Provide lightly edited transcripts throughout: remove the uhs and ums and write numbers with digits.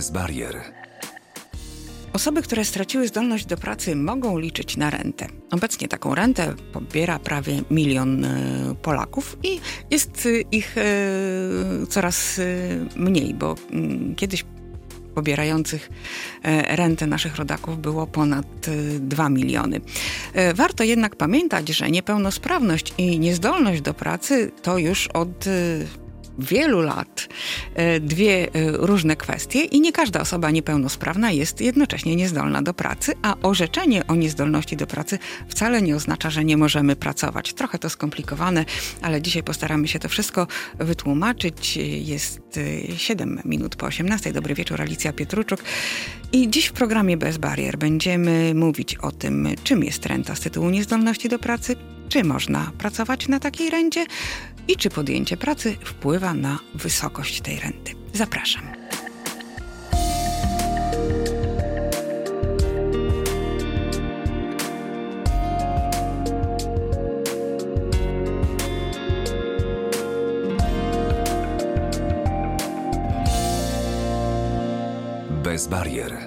Bez barier. Osoby, które straciły zdolność do pracy, mogą liczyć na rentę. Obecnie taką rentę pobiera prawie 1 milion Polaków i jest ich coraz mniej, bo kiedyś pobierających rentę naszych rodaków było ponad 2 miliony. Warto jednak pamiętać, że niepełnosprawność i niezdolność do pracy to już od wielu lat dwie różne kwestie i nie każda osoba niepełnosprawna jest jednocześnie niezdolna do pracy, a orzeczenie o niezdolności do pracy wcale nie oznacza, że nie możemy pracować. Trochę to skomplikowane, ale dzisiaj postaramy się to wszystko wytłumaczyć. Jest 7 minut po 18. Dobry wieczór, Alicja Pietruczuk. I dziś w programie Bez barier będziemy mówić o tym, czym jest renta z tytułu niezdolności do pracy, czy można pracować na takiej rencie i czy podjęcie pracy wpływa na wysokość tej renty. Zapraszam. Bez barier.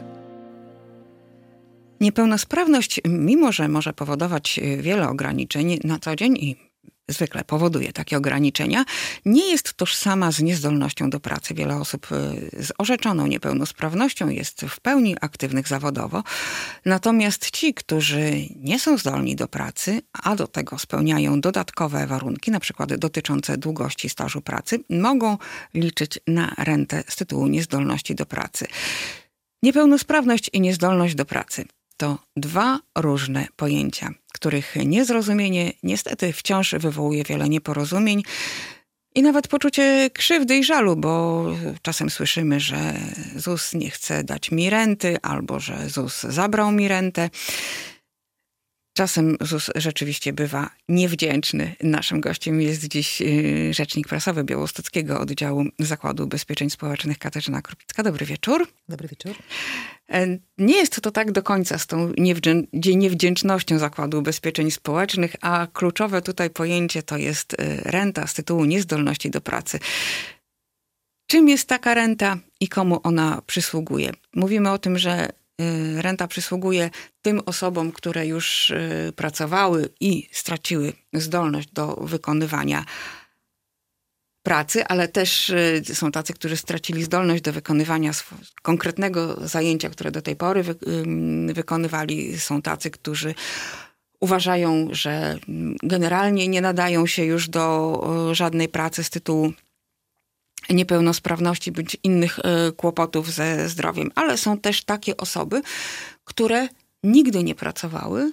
Niepełnosprawność, mimo że może powodować wiele ograniczeń na co dzień i zwykle powoduje takie ograniczenia, nie jest tożsama z niezdolnością do pracy. Wiele osób z orzeczoną niepełnosprawnością jest w pełni aktywnych zawodowo. Natomiast ci, którzy nie są zdolni do pracy, a do tego spełniają dodatkowe warunki, na przykład dotyczące długości stażu pracy, mogą liczyć na rentę z tytułu niezdolności do pracy. Niepełnosprawność i niezdolność do pracy to dwa różne pojęcia, których niezrozumienie niestety wciąż wywołuje wiele nieporozumień i nawet poczucie krzywdy i żalu, bo czasem słyszymy, że ZUS nie chce dać mi renty albo że ZUS zabrał mi rentę. Czasem ZUS rzeczywiście bywa niewdzięczny. Naszym gościem jest dziś rzecznik prasowy Białostockiego Oddziału Zakładu Ubezpieczeń Społecznych Katarzyna Krupicka. Dobry wieczór. Dobry wieczór. Nie jest to tak do końca z tą niewdzięcznością Zakładu Ubezpieczeń Społecznych, a kluczowe tutaj pojęcie to jest renta z tytułu niezdolności do pracy. Czym jest taka renta i komu ona przysługuje? Mówimy o tym, że renta przysługuje tym osobom, które już pracowały i straciły zdolność do wykonywania pracy, ale też są tacy, którzy stracili zdolność do wykonywania konkretnego zajęcia, które do tej pory wykonywali. Są tacy, którzy uważają, że generalnie nie nadają się już do żadnej pracy z tytułu niepełnosprawności bądź innych kłopotów ze zdrowiem. Ale są też takie osoby, które nigdy nie pracowały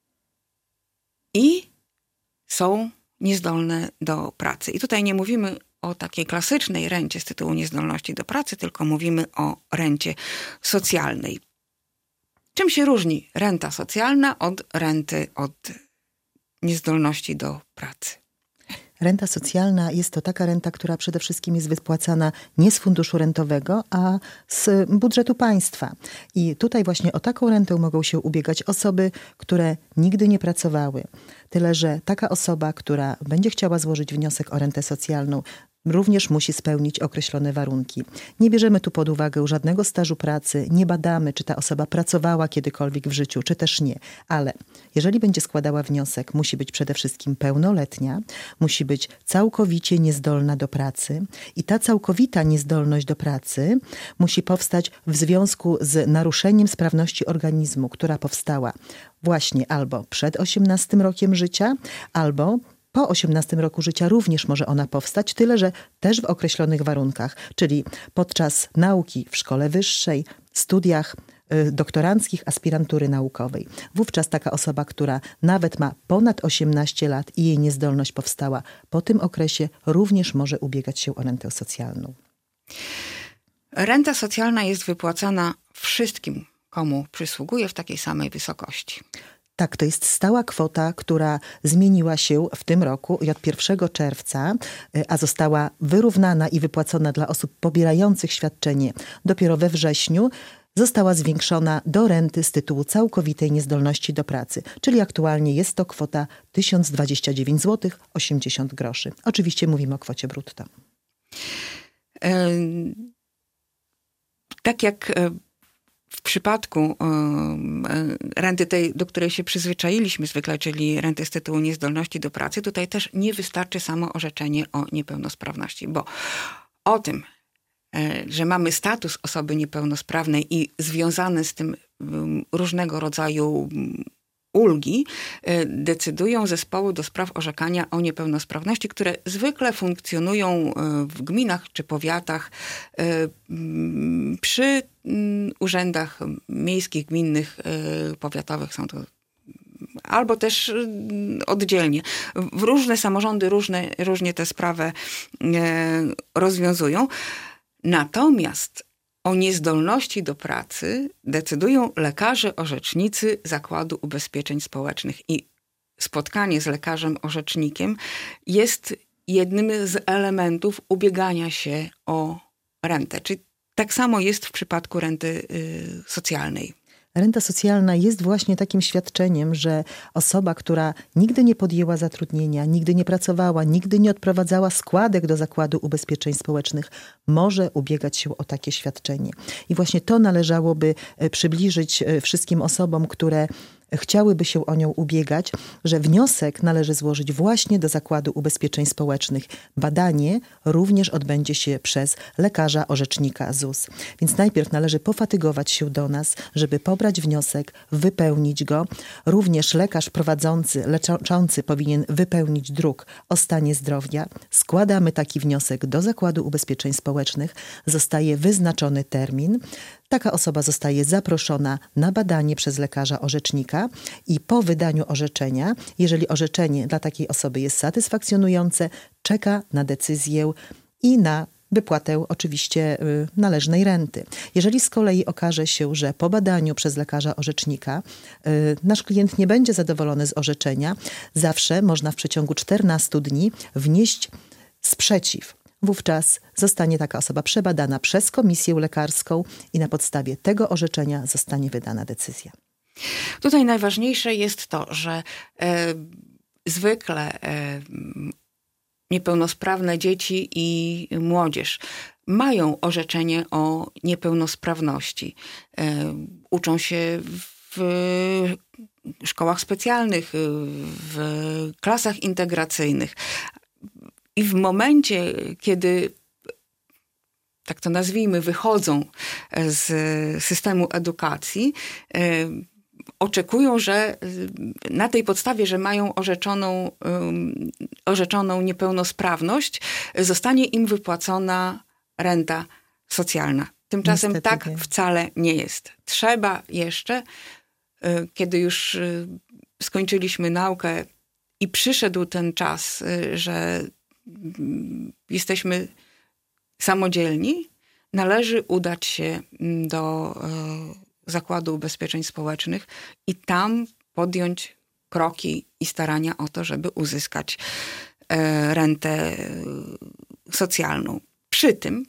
i są niezdolne do pracy. I tutaj nie mówimy o takiej klasycznej rencie z tytułu niezdolności do pracy, tylko mówimy o rencie socjalnej. Czym się różni renta socjalna od renty od niezdolności do pracy? Renta socjalna jest to taka renta, która przede wszystkim jest wypłacana nie z funduszu rentowego, a z budżetu państwa. I tutaj właśnie o taką rentę mogą się ubiegać osoby, które nigdy nie pracowały. Tyle, że taka osoba, która będzie chciała złożyć wniosek o rentę socjalną, również musi spełnić określone warunki. Nie bierzemy tu pod uwagę żadnego stażu pracy, nie badamy, czy ta osoba pracowała kiedykolwiek w życiu, czy też nie. Ale jeżeli będzie składała wniosek, musi być przede wszystkim pełnoletnia, musi być całkowicie niezdolna do pracy i ta całkowita niezdolność do pracy musi powstać w związku z naruszeniem sprawności organizmu, która powstała właśnie albo przed 18 rokiem życia, albo po 18 roku życia również może ona powstać, tyle że też w określonych warunkach, czyli podczas nauki w szkole wyższej, studiach doktoranckich, aspirantury naukowej. Wówczas taka osoba, która nawet ma ponad 18 lat i jej niezdolność powstała po tym okresie, również może ubiegać się o rentę socjalną. Renta socjalna jest wypłacana wszystkim, komu przysługuje, w takiej samej wysokości. Tak, to jest stała kwota, która zmieniła się w tym roku i od 1 czerwca, a została wyrównana i wypłacona dla osób pobierających świadczenie dopiero we wrześniu, została zwiększona do renty z tytułu całkowitej niezdolności do pracy. Czyli aktualnie jest to kwota 1029 zł 80 groszy. Oczywiście mówimy o kwocie brutto. Tak jak w przypadku renty tej, do której się przyzwyczailiśmy zwykle, czyli renty z tytułu niezdolności do pracy, tutaj też nie wystarczy samo orzeczenie o niepełnosprawności, bo o tym, że mamy status osoby niepełnosprawnej i związane z tym różnego rodzaju ulgi, decydują zespoły do spraw orzekania o niepełnosprawności, które zwykle funkcjonują w gminach czy powiatach przy urzędach miejskich, gminnych, powiatowych. Są to albo też oddzielnie. Różne samorządy różnie tę sprawę rozwiązują. Natomiast o niezdolności do pracy decydują lekarze orzecznicy Zakładu Ubezpieczeń Społecznych i spotkanie z lekarzem orzecznikiem jest jednym z elementów ubiegania się o rentę. Czyli tak samo jest w przypadku renty socjalnej. Renta socjalna jest właśnie takim świadczeniem, że osoba, która nigdy nie podjęła zatrudnienia, nigdy nie pracowała, nigdy nie odprowadzała składek do Zakładu Ubezpieczeń Społecznych, może ubiegać się o takie świadczenie. I właśnie to należałoby przybliżyć wszystkim osobom, które chciałyby się o nią ubiegać, że wniosek należy złożyć właśnie do Zakładu Ubezpieczeń Społecznych. Badanie również odbędzie się przez lekarza orzecznika ZUS. Więc najpierw należy pofatygować się do nas, żeby pobrać wniosek, wypełnić go. Również lekarz prowadzący, leczący powinien wypełnić druk o stanie zdrowia. Składamy taki wniosek do Zakładu Ubezpieczeń Społecznych. Zostaje wyznaczony termin. Taka osoba zostaje zaproszona na badanie przez lekarza orzecznika i po wydaniu orzeczenia, jeżeli orzeczenie dla takiej osoby jest satysfakcjonujące, czeka na decyzję i na wypłatę oczywiście należnej renty. Jeżeli z kolei okaże się, że po badaniu przez lekarza orzecznika nasz klient nie będzie zadowolony z orzeczenia, zawsze można w przeciągu 14 dni wnieść sprzeciw. Wówczas zostanie taka osoba przebadana przez komisję lekarską i na podstawie tego orzeczenia zostanie wydana decyzja. Tutaj najważniejsze jest to, że zwykle niepełnosprawne dzieci i młodzież mają orzeczenie o niepełnosprawności. Uczą się w szkołach specjalnych, w klasach integracyjnych. I w momencie, kiedy, tak to nazwijmy, wychodzą z systemu edukacji, oczekują, że na tej podstawie, że mają orzeczoną niepełnosprawność, zostanie im wypłacona renta socjalna. Tymczasem niestety tak nie. Wcale nie jest. Trzeba jeszcze, kiedy już skończyliśmy naukę i przyszedł ten czas, że jesteśmy samodzielni, należy udać się do Zakładu Ubezpieczeń Społecznych i tam podjąć kroki i starania o to, żeby uzyskać rentę socjalną. Przy tym,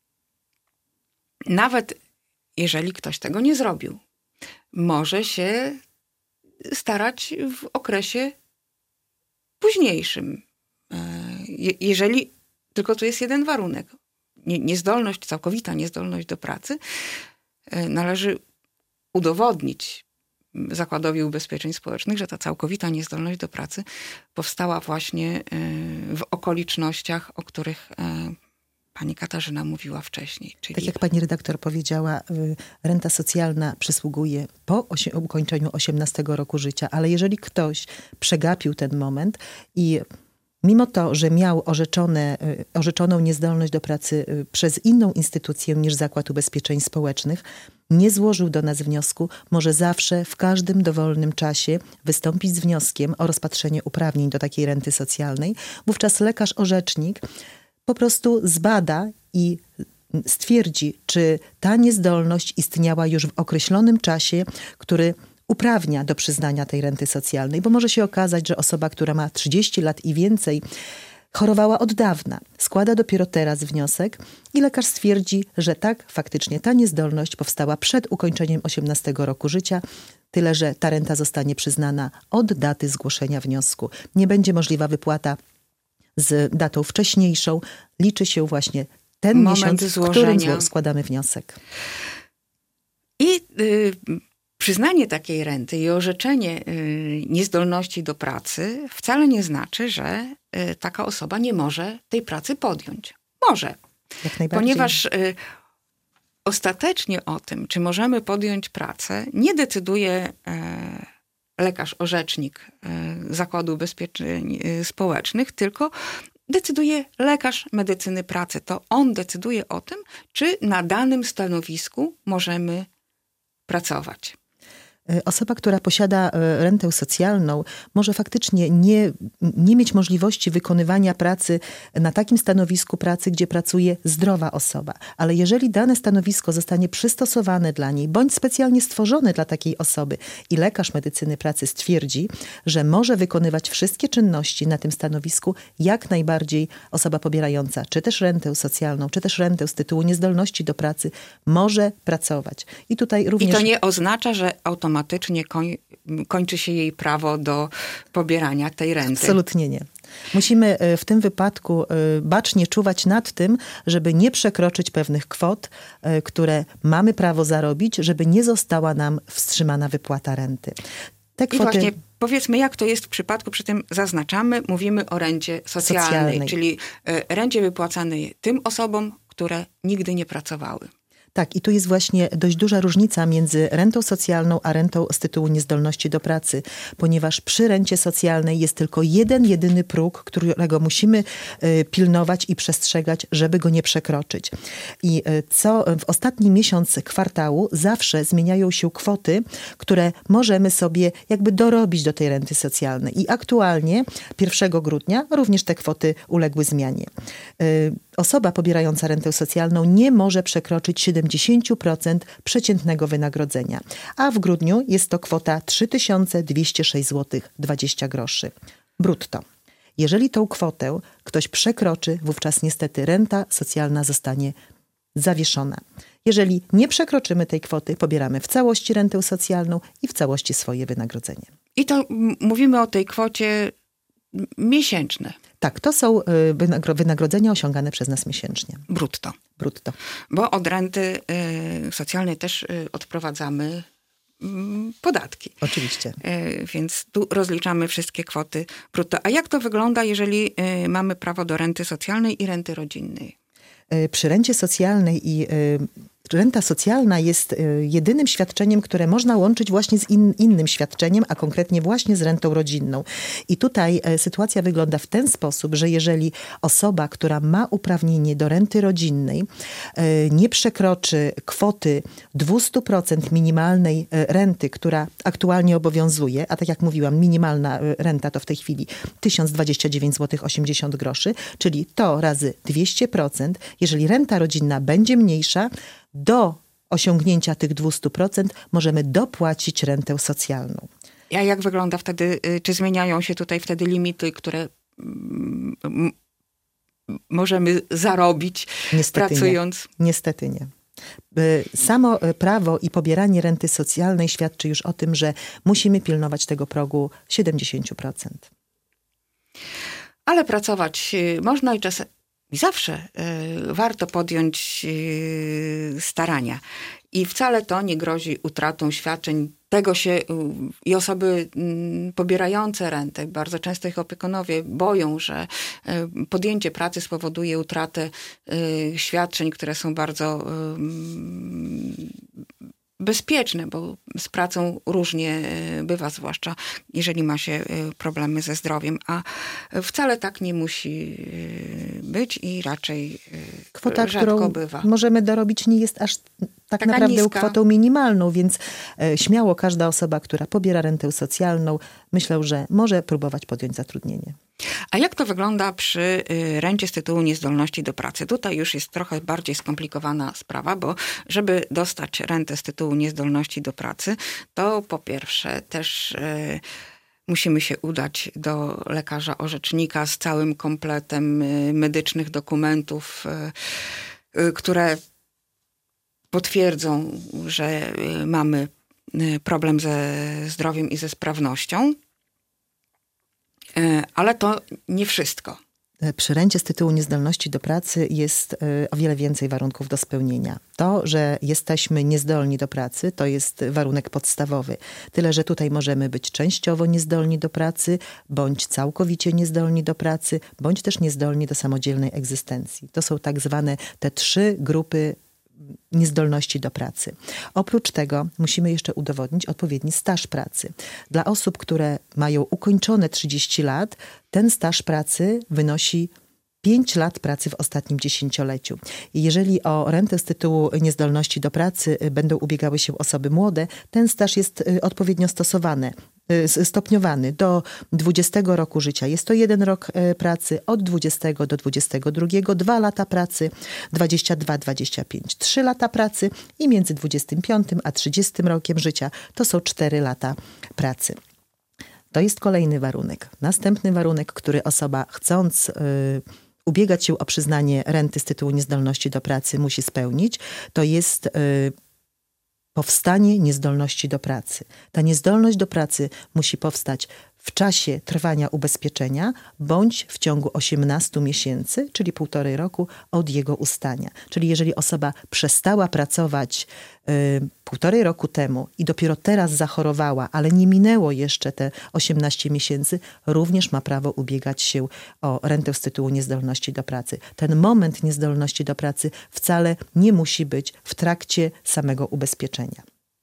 nawet jeżeli ktoś tego nie zrobił, może się starać w okresie późniejszym. Jeżeli, tylko tu jest jeden warunek, niezdolność, całkowita niezdolność do pracy, należy udowodnić Zakładowi Ubezpieczeń Społecznych, że ta całkowita niezdolność do pracy powstała właśnie w okolicznościach, o których pani Katarzyna mówiła wcześniej. Czyli... Tak jak pani redaktor powiedziała, renta socjalna przysługuje po ukończeniu 18 roku życia, ale jeżeli ktoś przegapił ten moment i mimo to, że miał orzeczoną niezdolność do pracy przez inną instytucję niż Zakład Ubezpieczeń Społecznych, nie złożył do nas wniosku, może zawsze w każdym dowolnym czasie wystąpić z wnioskiem o rozpatrzenie uprawnień do takiej renty socjalnej. Wówczas lekarz orzecznik po prostu zbada i stwierdzi, czy ta niezdolność istniała już w określonym czasie, który uprawnia do przyznania tej renty socjalnej, bo może się okazać, że osoba, która ma 30 lat i więcej, chorowała od dawna, składa dopiero teraz wniosek i lekarz stwierdzi, że tak, faktycznie ta niezdolność powstała przed ukończeniem 18 roku życia, tyle że ta renta zostanie przyznana od daty zgłoszenia wniosku. Nie będzie możliwa wypłata z datą wcześniejszą. Liczy się właśnie ten moment miesiąc, w złożenia. którym składamy wniosek. I przyznanie takiej renty i orzeczenie niezdolności do pracy wcale nie znaczy, że taka osoba nie może tej pracy podjąć. Może. Jak najbardziej. Ponieważ ostatecznie o tym, czy możemy podjąć pracę, nie decyduje lekarz orzecznik Zakładu Ubezpieczeń Społecznych, tylko decyduje lekarz medycyny pracy. To on decyduje o tym, czy na danym stanowisku możemy pracować. Osoba, która posiada rentę socjalną, może faktycznie nie mieć możliwości wykonywania pracy na takim stanowisku pracy, gdzie pracuje zdrowa osoba. Ale jeżeli dane stanowisko zostanie przystosowane dla niej, bądź specjalnie stworzone dla takiej osoby i lekarz medycyny pracy stwierdzi, że może wykonywać wszystkie czynności na tym stanowisku, jak najbardziej osoba pobierająca czy też rentę socjalną, czy też rentę z tytułu niezdolności do pracy może pracować. I tutaj również... I to nie oznacza, że automatycznie kończy się jej prawo do pobierania tej renty. Absolutnie nie. Musimy w tym wypadku bacznie czuwać nad tym, żeby nie przekroczyć pewnych kwot, które mamy prawo zarobić, żeby nie została nam wstrzymana wypłata renty. Te kwoty... I właśnie powiedzmy, jak to jest w przypadku, przy tym zaznaczamy, mówimy o rencie socjalnej. Czyli rencie wypłacanej tym osobom, które nigdy nie pracowały. Tak, i tu jest właśnie dość duża różnica między rentą socjalną a rentą z tytułu niezdolności do pracy, ponieważ przy rencie socjalnej jest tylko jedyny próg, którego musimy pilnować i przestrzegać, żeby go nie przekroczyć. I w ostatni miesiąc kwartału zawsze zmieniają się kwoty, które możemy sobie jakby dorobić do tej renty socjalnej. I aktualnie 1 grudnia również te kwoty uległy zmianie. Osoba pobierająca rentę socjalną nie może przekroczyć 70% przeciętnego wynagrodzenia, a w grudniu jest to kwota 3206,20 zł brutto. Jeżeli tą kwotę ktoś przekroczy, wówczas niestety renta socjalna zostanie zawieszona. Jeżeli nie przekroczymy tej kwoty, pobieramy w całości rentę socjalną i w całości swoje wynagrodzenie. I to mówimy o tej kwocie miesięczne. Tak, to są wynagrodzenia osiągane przez nas miesięcznie. Brutto. Brutto. Bo od renty socjalnej też odprowadzamy podatki. Oczywiście. Więc tu rozliczamy wszystkie kwoty brutto. A jak to wygląda, jeżeli mamy prawo do renty socjalnej i renty rodzinnej? Przy rencie socjalnej i renta socjalna jest jedynym świadczeniem, które można łączyć właśnie z innym świadczeniem, a konkretnie właśnie z rentą rodzinną. I tutaj sytuacja wygląda w ten sposób, że jeżeli osoba, która ma uprawnienie do renty rodzinnej, nie przekroczy kwoty 200% minimalnej renty, która aktualnie obowiązuje, a tak jak mówiłam, minimalna renta to w tej chwili 1029,80 zł, czyli to razy 200%, jeżeli renta rodzinna będzie mniejsza, do osiągnięcia tych 200% możemy dopłacić rentę socjalną. A jak wygląda wtedy, czy zmieniają się tutaj wtedy limity, które możemy zarobić Niestety pracując? Nie. Niestety nie. Samo prawo i pobieranie renty socjalnej świadczy już o tym, że musimy pilnować tego progu 70%. Ale pracować można i czasem i zawsze warto podjąć starania. I wcale to nie grozi utratą świadczeń. Tego się i osoby pobierające rentę, bardzo często ich opiekunowie boją, że podjęcie pracy spowoduje utratę świadczeń, które są bardzo bezpieczne, bo z pracą różnie bywa, zwłaszcza jeżeli ma się problemy ze zdrowiem, a wcale tak nie musi być i raczej kwota, rzadko którą bywa. możemy dorobić, nie jest aż tak Taka naprawdę niska. kwotą minimalną, więc śmiało każda osoba, która pobiera rentę socjalną, myślę, że może próbować podjąć zatrudnienie. A jak to wygląda przy rencie z tytułu niezdolności do pracy? Tutaj już jest trochę bardziej skomplikowana sprawa, bo żeby dostać rentę z tytułu niezdolności do pracy, to po pierwsze też musimy się udać do lekarza orzecznika z całym kompletem medycznych dokumentów, które potwierdzą, że mamy problem ze zdrowiem i ze sprawnością. Ale to nie wszystko. Przy rencie z tytułu niezdolności do pracy jest o wiele więcej warunków do spełnienia. To, że jesteśmy niezdolni do pracy, to jest warunek podstawowy. Tyle, że tutaj możemy być częściowo niezdolni do pracy, bądź całkowicie niezdolni do pracy, bądź też niezdolni do samodzielnej egzystencji. To są tak zwane te 3 grupy niezdolności do pracy. Oprócz tego musimy jeszcze udowodnić odpowiedni staż pracy. Dla osób, które mają ukończone 30 lat, ten staż pracy wynosi 5 lat pracy w ostatnim dziesięcioleciu. I jeżeli o rentę z tytułu niezdolności do pracy będą ubiegały się osoby młode, ten staż jest odpowiednio stopniowany do 20 roku życia. Jest to 1 rok pracy, od 20 do 22, 2 lata pracy, 22-25, 3 lata pracy i między 25 a 30 rokiem życia to są 4 lata pracy. To jest kolejny warunek. Następny warunek, który osoba chcąc ubiegać się o przyznanie renty z tytułu niezdolności do pracy musi spełnić, to jest powstanie niezdolności do pracy. Ta niezdolność do pracy musi powstać w czasie trwania ubezpieczenia bądź w ciągu 18 miesięcy, czyli 1,5 roku od jego ustania. Czyli jeżeli osoba przestała pracować 1,5 roku temu i dopiero teraz zachorowała, ale nie minęło jeszcze te 18 miesięcy, również ma prawo ubiegać się o rentę z tytułu niezdolności do pracy. Ten moment niezdolności do pracy wcale nie musi być w trakcie samego ubezpieczenia.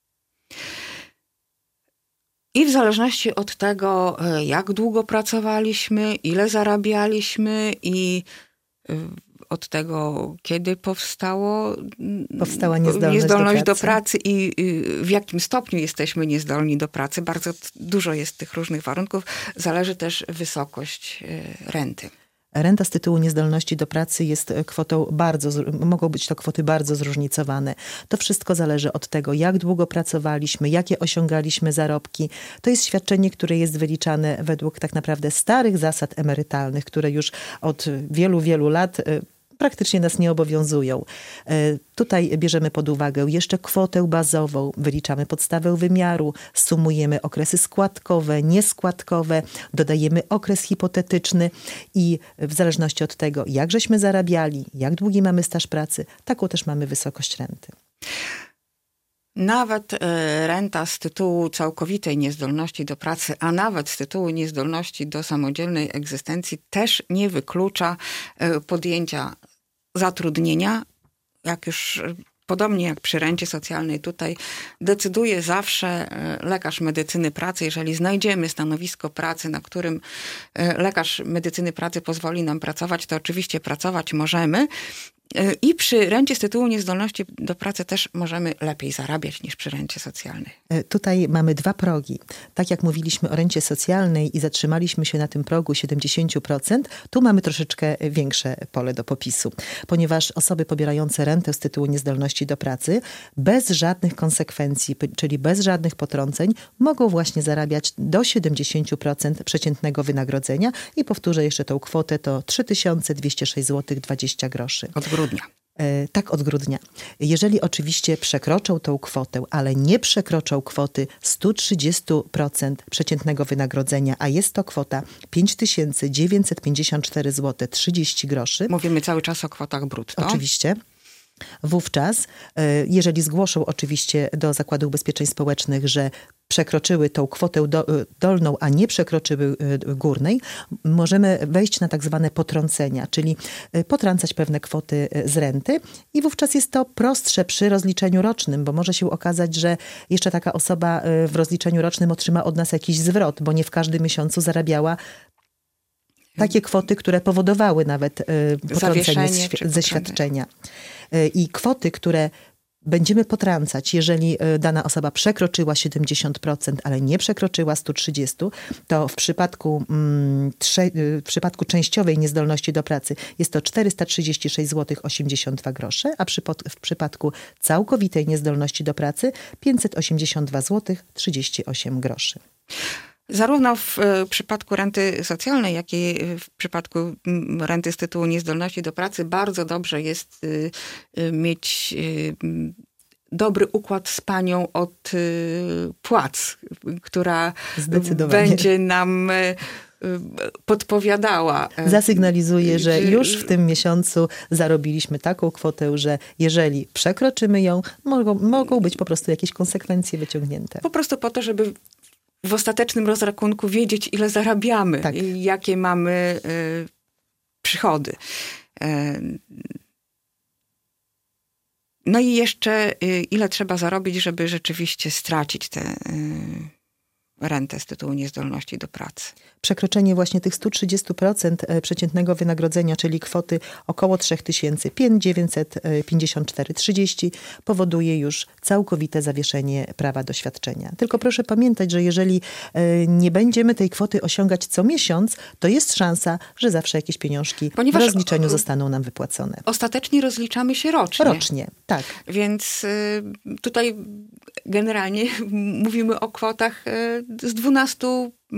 I w zależności od tego, jak długo pracowaliśmy, ile zarabialiśmy i od tego, kiedy powstała niezdolność do pracy i w jakim stopniu jesteśmy niezdolni do pracy, bardzo dużo jest tych różnych warunków, zależy też wysokość renty. Renta z tytułu niezdolności do pracy jest kwotą mogą być to kwoty bardzo zróżnicowane. To wszystko zależy od tego, jak długo pracowaliśmy, jakie osiągaliśmy zarobki. To jest świadczenie, które jest wyliczane według tak naprawdę starych zasad emerytalnych, które już od wielu, wielu lat praktycznie nas nie obowiązują. Tutaj bierzemy pod uwagę jeszcze kwotę bazową, wyliczamy podstawę wymiaru, sumujemy okresy składkowe, nieskładkowe, dodajemy okres hipotetyczny i w zależności od tego, jak żeśmy zarabiali, jak długi mamy staż pracy, taką też mamy wysokość renty. Nawet renta z tytułu całkowitej niezdolności do pracy, a nawet z tytułu niezdolności do samodzielnej egzystencji też nie wyklucza podjęcia zatrudnienia. Jak już podobnie jak przy rencie socjalnej, tutaj decyduje zawsze lekarz medycyny pracy. Jeżeli znajdziemy stanowisko pracy, na którym lekarz medycyny pracy pozwoli nam pracować, to oczywiście pracować możemy. I przy rencie z tytułu niezdolności do pracy też możemy lepiej zarabiać niż przy rencie socjalnej. Tutaj mamy 2 progi. Tak jak mówiliśmy o rencie socjalnej i zatrzymaliśmy się na tym progu 70%, tu mamy troszeczkę większe pole do popisu. Ponieważ osoby pobierające rentę z tytułu niezdolności do pracy bez żadnych konsekwencji, czyli bez żadnych potrąceń, mogą właśnie zarabiać do 70% przeciętnego wynagrodzenia. I powtórzę jeszcze tą kwotę, to 3206 zł 20 groszy. Od grudnia. Tak, od grudnia. Jeżeli oczywiście przekroczą tą kwotę, ale nie przekroczą kwoty 130% przeciętnego wynagrodzenia, a jest to kwota 5954 zł 30 groszy. Mówimy cały czas o kwotach brutto. Oczywiście. Wówczas, jeżeli zgłoszą oczywiście do Zakładu Ubezpieczeń Społecznych, że przekroczyły tą kwotę dolną, a nie przekroczyły górnej, możemy wejść na tak zwane potrącenia, czyli potrącać pewne kwoty z renty i wówczas jest to prostsze przy rozliczeniu rocznym, bo może się okazać, że jeszcze taka osoba w rozliczeniu rocznym otrzyma od nas jakiś zwrot, bo nie w każdym miesiącu zarabiała takie kwoty, które powodowały nawet potrącenie ze świadczenia. I kwoty, które będziemy potrącać, jeżeli dana osoba przekroczyła 70%, ale nie przekroczyła 130%, to w przypadku częściowej niezdolności do pracy jest to 436 zł 82 grosze, a w przypadku całkowitej niezdolności do pracy 582 zł 38 groszy. Zarówno w przypadku renty socjalnej, jak i w przypadku renty z tytułu niezdolności do pracy bardzo dobrze jest mieć dobry układ z panią od płac, która będzie nam podpowiadała. Zasygnalizuje, że już w tym miesiącu zarobiliśmy taką kwotę, że jeżeli przekroczymy ją, mogą być po prostu jakieś konsekwencje wyciągnięte. Po prostu po to, żeby w ostatecznym rozrachunku wiedzieć, ile zarabiamy i jakie mamy przychody. No i jeszcze ile trzeba zarobić, żeby rzeczywiście stracić tę rentę z tytułu niezdolności do pracy. Przekroczenie właśnie tych 130% przeciętnego wynagrodzenia, czyli kwoty około 3000, 5954,30 powoduje już całkowite zawieszenie prawa do świadczenia. Tylko proszę pamiętać, że jeżeli nie będziemy tej kwoty osiągać co miesiąc, to jest szansa, że zawsze jakieś pieniążki w rozliczeniu zostaną nam wypłacone. Ostatecznie rozliczamy się rocznie. Rocznie, tak. Więc tutaj generalnie mówimy o kwotach z 12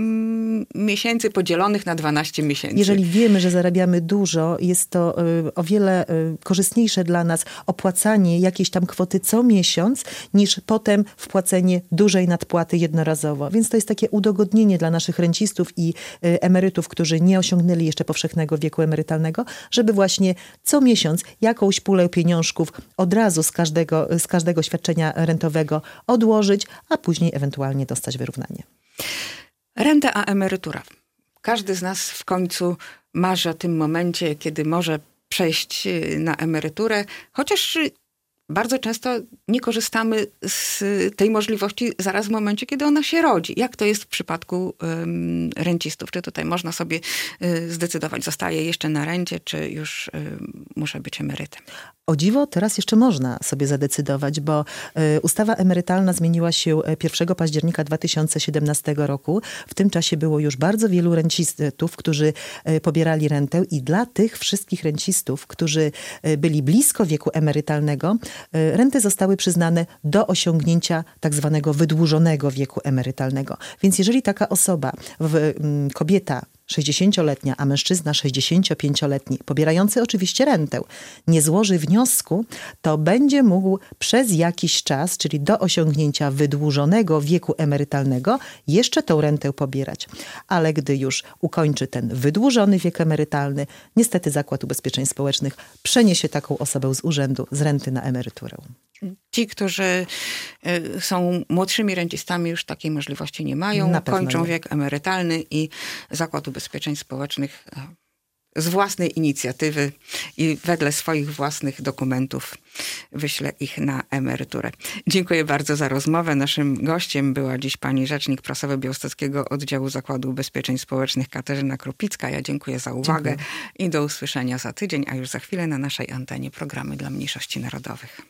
miesięcy podzielonych na 12 miesięcy. Jeżeli wiemy, że zarabiamy dużo, jest to o wiele korzystniejsze dla nas opłacanie jakiejś tam kwoty co miesiąc, niż potem wpłacenie dużej nadpłaty jednorazowo. Więc to jest takie udogodnienie dla naszych rencistów i emerytów, którzy nie osiągnęli jeszcze powszechnego wieku emerytalnego, żeby właśnie co miesiąc jakąś pulę pieniążków od razu z każdego świadczenia rentowego odłożyć, a później ewentualnie dostać wyrównanie. Renta a emerytura. Każdy z nas w końcu marzy o tym momencie, kiedy może przejść na emeryturę, chociaż bardzo często nie korzystamy z tej możliwości zaraz w momencie, kiedy ona się rodzi. Jak to jest w przypadku rencistów? Czy tutaj można sobie zdecydować, zostaję jeszcze na rencie, czy już muszę być emerytem? O dziwo, teraz jeszcze można sobie zadecydować, bo ustawa emerytalna zmieniła się 1 października 2017 roku. W tym czasie było już bardzo wielu rencistów, którzy pobierali rentę i dla tych wszystkich rencistów, którzy byli blisko wieku emerytalnego, renty zostały przyznane do osiągnięcia tak zwanego wydłużonego wieku emerytalnego. Więc jeżeli taka osoba, kobieta 60-letnia, a mężczyzna 65-letni, pobierający oczywiście rentę, nie złoży wniosku, to będzie mógł przez jakiś czas, czyli do osiągnięcia wydłużonego wieku emerytalnego, jeszcze tą rentę pobierać. Ale gdy już ukończy ten wydłużony wiek emerytalny, niestety Zakład Ubezpieczeń Społecznych przeniesie taką osobę z urzędu z renty na emeryturę. Ci, którzy są młodszymi rencistami, już takiej możliwości nie mają. Kończą wiek emerytalny i Zakład Ubezpieczeń Społecznych z własnej inicjatywy i wedle swoich własnych dokumentów wyśle ich na emeryturę. Dziękuję bardzo za rozmowę. Naszym gościem była dziś pani rzecznik prasowy Białostockiego Oddziału Zakładu Ubezpieczeń Społecznych Katarzyna Krupicka. Ja dziękuję za uwagę i do usłyszenia za tydzień, a już za chwilę na naszej antenie programy dla mniejszości narodowych.